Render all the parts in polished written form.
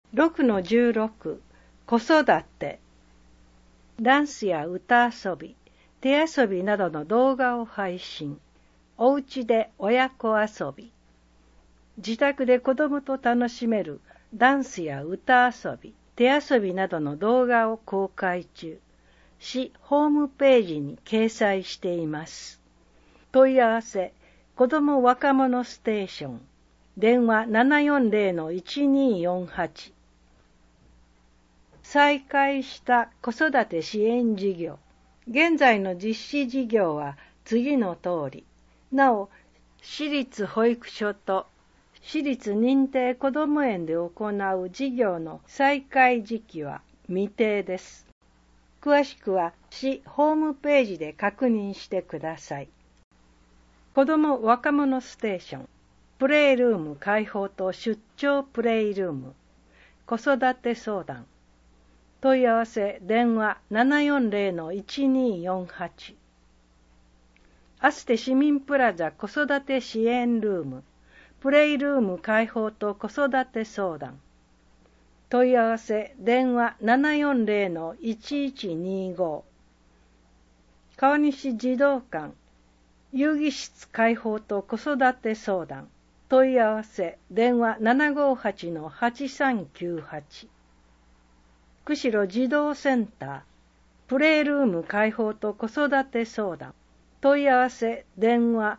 6-16子育て、ダンスや歌遊び、手遊びなどの動画を配信、おうちで親子遊び、自宅で子供と楽しめるダンスや歌遊び、手遊びなどの動画を公開中、市ホームページに掲載しています。問い合わせ、子ども若者ステーション、電話 740-1248。再開した子育て支援事業。現在の実施事業は次の通り。なお、私立保育所と私立認定こども園で行う事業の再開時期は未定です。詳しくは市ホームページで確認してください。子ども若者ステーション、プレイルーム開放と出張プレイルーム、子育て相談、問い合わせ電話 740-1248。アステ市民プラザ子育て支援ルーム、プレイルーム開放と子育て相談。問い合わせ電話 740-1125。川西児童館、遊戯室開放と子育て相談。問い合わせ電話 758-8398。釧路児童センター、プレイルーム開放と子育て相談。問い合わせ電話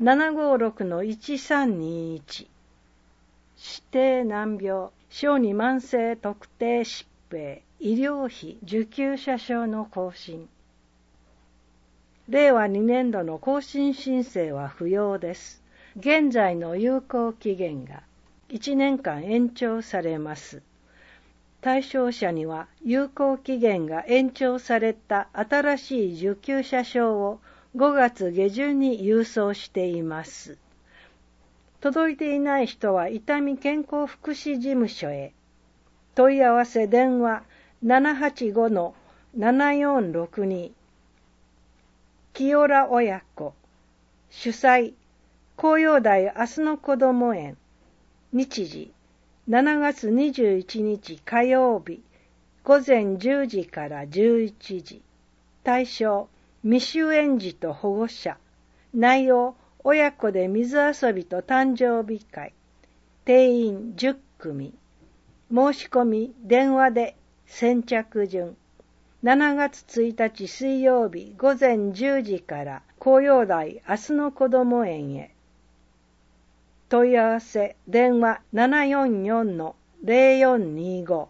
756-1321。指定難病、小児慢性特定疾病、医療費受給者証の更新。令和2年度の更新申請は不要です。現在の有効期限が1年間延長されます。対象者には有効期限が延長された新しい受給者証を5月下旬に郵送しています。届いていない人は伊丹健康福祉事務所へ。問い合わせ電話 785-7462。清良親子。主催、紅葉台明日のこども園。日時、7月21日火曜日、午前10時から11時。対象、未就園児と保護者。内容、親子で水遊びと誕生日会。定員10組。申し込み、電話で先着順。7月1日水曜日午前10時から紅葉台明日のこども園へ。問い合わせ電話 744-0425。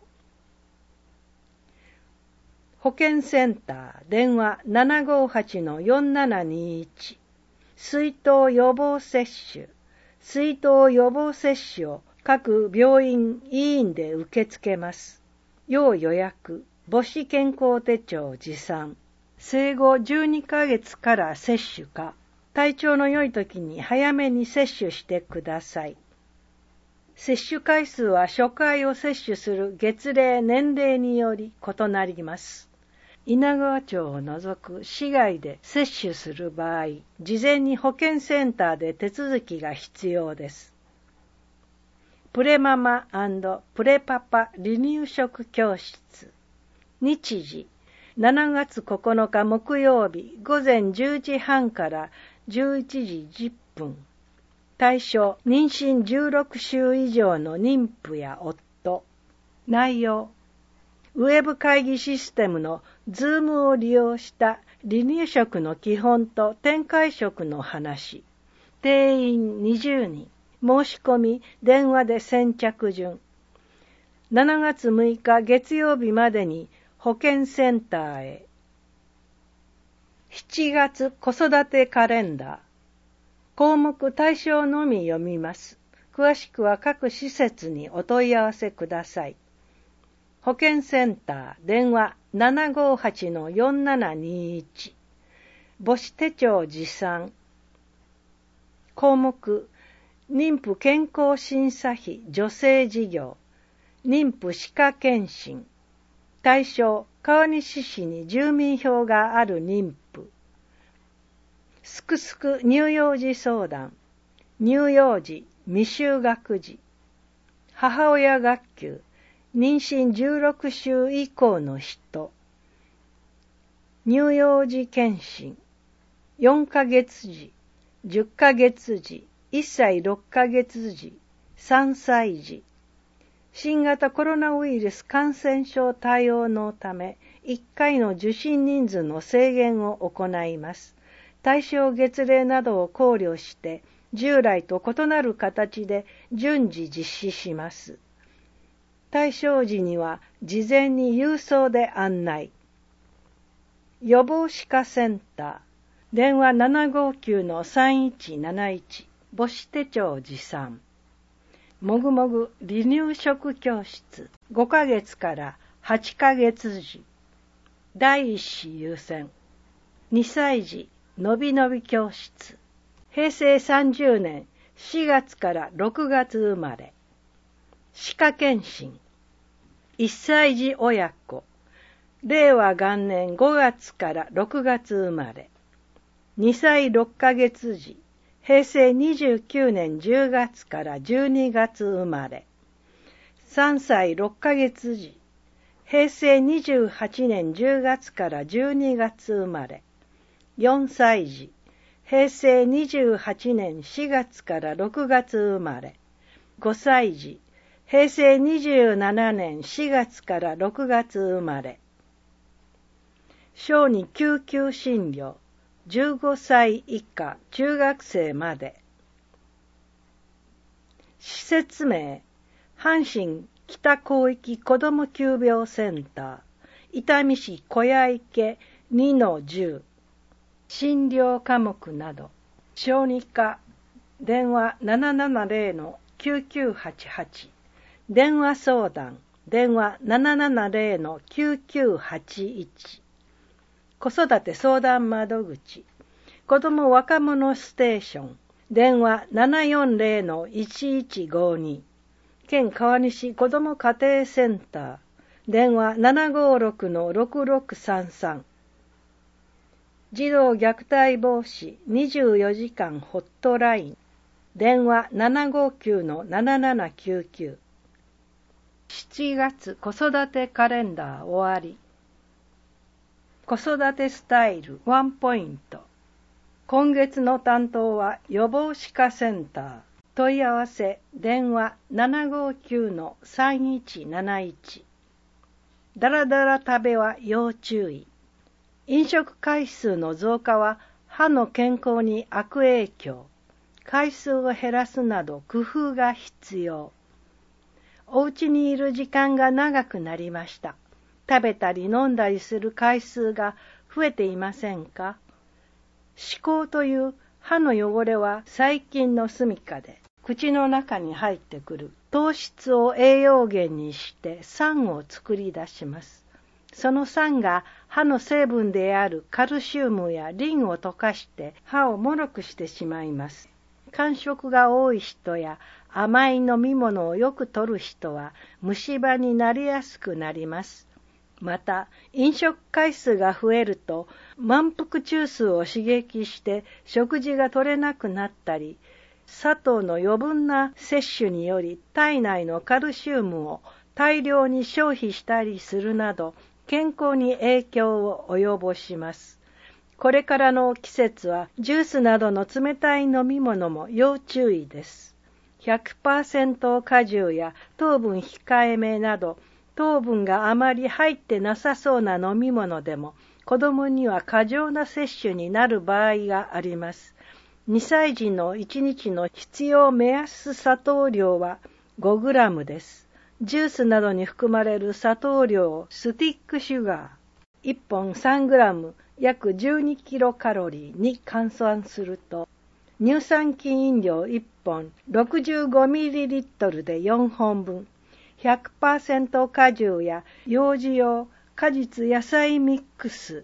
保健センター電話 758-4721。水痘予防接種。水痘予防接種を各病院・医院で受け付けます。要予約、母子健康手帳持参。生後12ヶ月から接種か、体調の良い時に早めに接種してください。接種回数は初回を接種する月齢年齢により異なります。稲川町を除く市外で接種する場合、事前に保健センターで手続きが必要です。プレママ&プレパパ離乳食教室。日時、7月9日木曜日午前10時半から11時10分。対象、妊娠16週以上の妊婦や夫。内容、ウェブ会議システムの Zoom を利用した離乳食の基本と展開食の話。定員20人。申し込み、電話で先着順。7月6日月曜日までに保健センターへ。7月子育てカレンダー。項目対象のみ読みます。詳しくは各施設にお問い合わせください。保健センター電話 758-4721。母子手帳持参。項目、妊婦健康審査費助成事業。妊婦歯科検診。対象、川西市に住民票がある妊婦。すくすく乳幼児相談。乳幼児未就学児。母親学級。 妊娠16週以降の人、乳幼児健診、4ヶ月時、10ヶ月時、1歳6ヶ月時、3歳児、新型コロナウイルス感染症対応のため、1回の受診人数の制限を行います。対象月齢などを考慮して、従来と異なる形で順次実施します。対象時には事前に郵送で案内。予防歯科センター、電話759-3171、母子手帳持参。もぐもぐ離乳食教室、5ヶ月から8ヶ月時。第一子優先。2歳児、のびのび教室。平成30年4月から6月生まれ。歯科検診。1歳児親子。令和元年5月から6月生まれ。2歳6ヶ月時。平成29年10月から12月生まれ。3歳6ヶ月時。平成28年10月から12月生まれ。4歳児。平成28年4月から6月生まれ。5歳児。平成27年4月から6月生まれ。小児救急診療。15歳以下中学生まで。施設名、阪神北広域子ども急病センター、伊丹市小屋池 2-10。診療科目など、小児科、電話770-9988、電話相談、電話770-9981、子育て相談窓口、子ども若者ステーション、電話740-1152、県川西子ども家庭センター、電話756-6633、児童虐待防止24時間ホットライン、電話759-7799。7月子育てカレンダー終わり。子育てスタイルワンポイント。今月の担当は予防歯科センター。問い合わせ電話759-3171。だらだら食べは要注意。飲食回数の増加は歯の健康に悪影響。回数を減らすなど工夫が必要。お家にいる時間が長くなりました。食べたり飲んだりする回数が増えていませんか？歯垢という歯の汚れは細菌の住処で、口の中に入ってくる糖質を栄養源にして酸を作り出します。その酸が歯の成分であるカルシウムやリンを溶かして歯を脆くしてしまいます。間食が多い人や甘い飲み物をよく摂る人は虫歯になりやすくなります。また、飲食回数が増えると満腹中枢を刺激して食事が取れなくなったり、砂糖の余分な摂取により体内のカルシウムを大量に消費したりするなど、健康に影響を及ぼします。これからの季節はジュースなどの冷たい飲み物も要注意です。100% 果汁や糖分控えめなど、糖分があまり入ってなさそうな飲み物でも、子供には過剰な摂取になる場合があります。2歳児の1日の必要目安砂糖量は 5g です。ジュースなどに含まれる砂糖量をスティックシュガー1本 3g 約12キロカロリーに換算すると、乳酸菌飲料1本 65ml で4本分、100% 果汁や幼児用果実野菜ミックス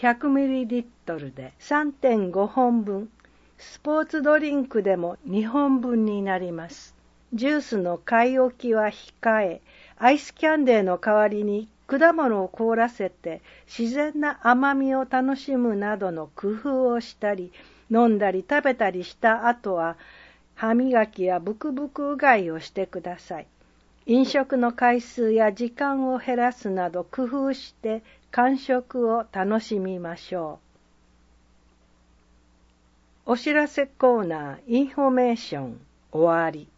100ml で 3.5 本分、スポーツドリンクでも2本分になります。ジュースの買い置きは控え、アイスキャンデーの代わりに果物を凍らせて自然な甘みを楽しむなどの工夫をしたり、飲んだり食べたりした後は歯磨きやブクブクうがいをしてください。 飲食の回数や時間を減らすなど工夫して間食を楽しみましょう。お知らせコーナーインフォメーション終わり。